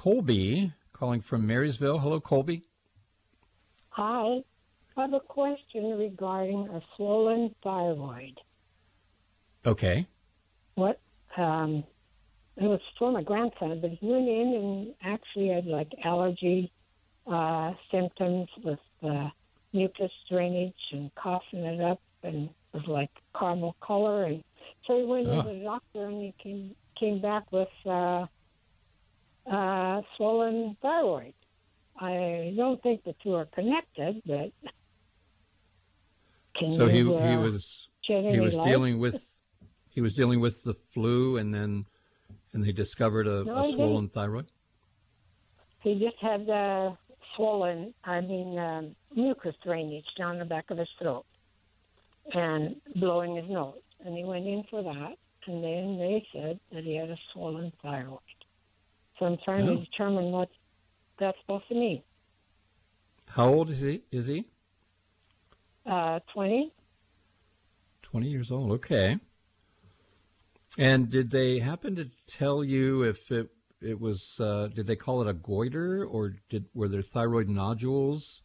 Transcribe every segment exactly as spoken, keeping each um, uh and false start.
Colby calling from Marysville. Hello, Colby. Hi. I have a question regarding a swollen thyroid. Okay. What, um, it was for my grandson, but he went in and actually had like allergy uh, symptoms with uh, mucus drainage and coughing it up, and it was like caramel color. And so he went Oh. to the doctor and he came, came back with uh, uh, swollen thyroid. I don't think the two are connected, but can So he you, uh, he was shed he any was light? dealing with he was dealing with the flu, and then and they discovered a, No, a he swollen didn't. thyroid. He just had uh, swollen, I mean, um, mucus drainage down the back of his throat and blowing his nose. And he went in for that, and then they said that he had a swollen thyroid. So I'm trying Oh. to determine what that's supposed to mean. How old is he? Is he Uh, twenty? twenty years old? Okay. And did they happen to tell you if it it was? Uh, did they call it a goiter, or did were there thyroid nodules?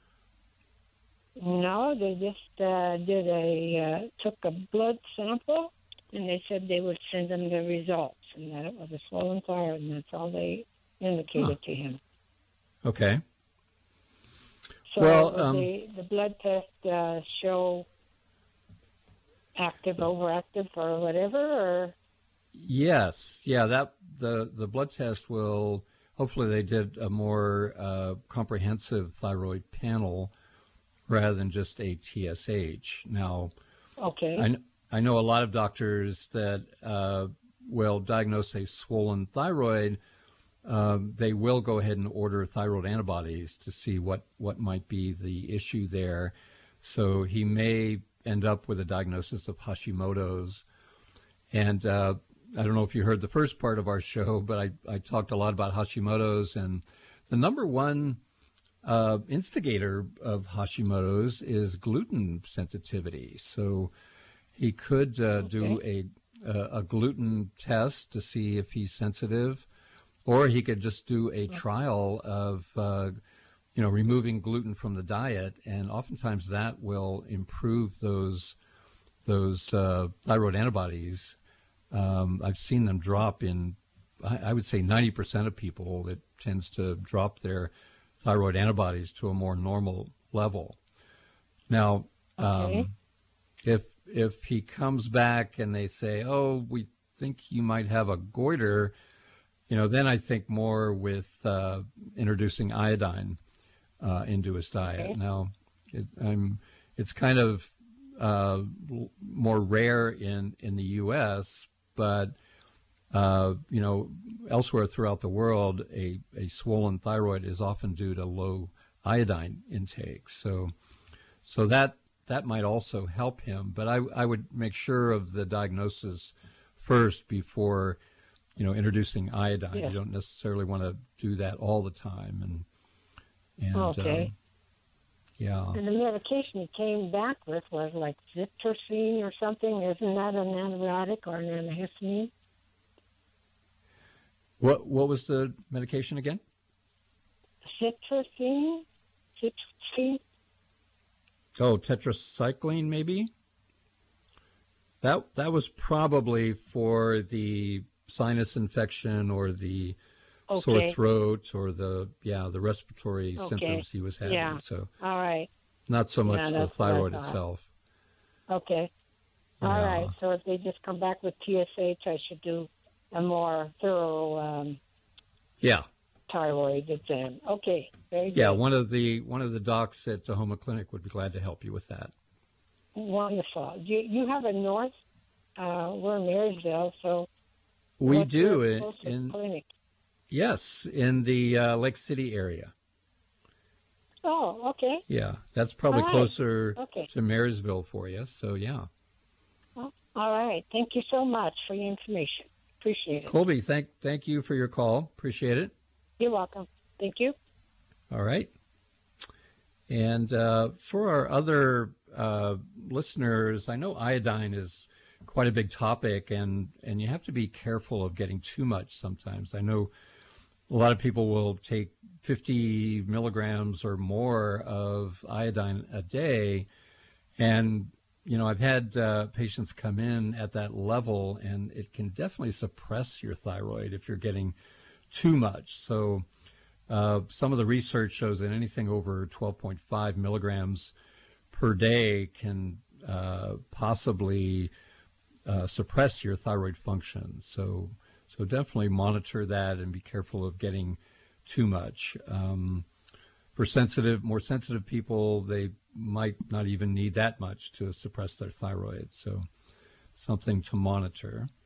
No, they just uh, did a, uh, took a blood sample, and they said they would send him the results, and that it was a swollen thyroid, and that's all they indicated Huh. to him. Okay. So Well, would um, the, the blood test uh, show active, overactive, or whatever, or? Yes, yeah. That the the blood test will hopefully they did a more uh, comprehensive thyroid panel rather than just a T S H. Now, Okay. I, I know a lot of doctors that uh, will diagnose a swollen thyroid. Um, they will go ahead and order thyroid antibodies to see what, what might be the issue there. So he may end up with a diagnosis of Hashimoto's. And uh, I don't know if you heard the first part of our show, but I, I talked a lot about Hashimoto's. And the number one uh, instigator of Hashimoto's is gluten sensitivity. So he could uh, Okay. do a, a, a gluten test to see if he's sensitive. Or he could just do a trial of, uh, you know, removing gluten from the diet, and oftentimes that will improve those those uh, thyroid antibodies. Um, I've seen them drop in, I, I would say, ninety percent of people. It tends to drop their thyroid antibodies to a more normal level. Now, Okay. um, if if he comes back and they say, "Oh, we think you might have a goiter," you know, then I think more with uh, introducing iodine uh, into his diet. Okay. Now, it, I'm, it's kind of uh, l- more rare in, in the U S, but, uh, you know, elsewhere throughout the world, a, a swollen thyroid is often due to low iodine intake. So, so that, that might also help him. But I, I would make sure of the diagnosis first before, you know, introducing iodine. Yeah. You don't necessarily want to do that all the time. And, and Okay. um, yeah. And the medication he came back with was like citrusine or something. Isn't that an antibiotic or an antihistamine? What, what was the medication again? Citrusine? Citrusine? Oh, tetracycline, maybe? That, that was probably for the sinus infection or the sore Okay. throat or the, yeah, the respiratory Okay. symptoms he was having. Yeah. So All right. not so much Yeah, the that's what I thyroid thought. itself. Okay. All Yeah. right. So if they just come back with T S H, I should do a more thorough um, Yeah. thyroid exam. Okay. Very Yeah, good. one of the one of the docs at Tahoma Clinic would be glad to help you with that. Wonderful. You, you have a north, uh, we're in Marysville, so We what's do your in, closest in clinic? yes, in the uh, Lake City area. Oh, okay. Yeah, that's probably All right. closer Okay. to Marysville for you. So yeah, Well, all right. Thank you so much for your information. Appreciate it. Colby, thank thank you for your call. Appreciate it. You're welcome. Thank you. All right. And uh, for our other uh, listeners, I know iodine is quite a big topic, and, and you have to be careful of getting too much sometimes. I know a lot of people will take fifty milligrams or more of iodine a day. And, you know, I've had uh, patients come in at that level, and it can definitely suppress your thyroid if you're getting too much. So uh, some of the research shows that anything over twelve point five milligrams per day can uh, possibly uh, suppress your thyroid function. So So definitely monitor that and be careful of getting too much. Um, for sensitive, more sensitive people, they might not even need that much to suppress their thyroid. So something to monitor.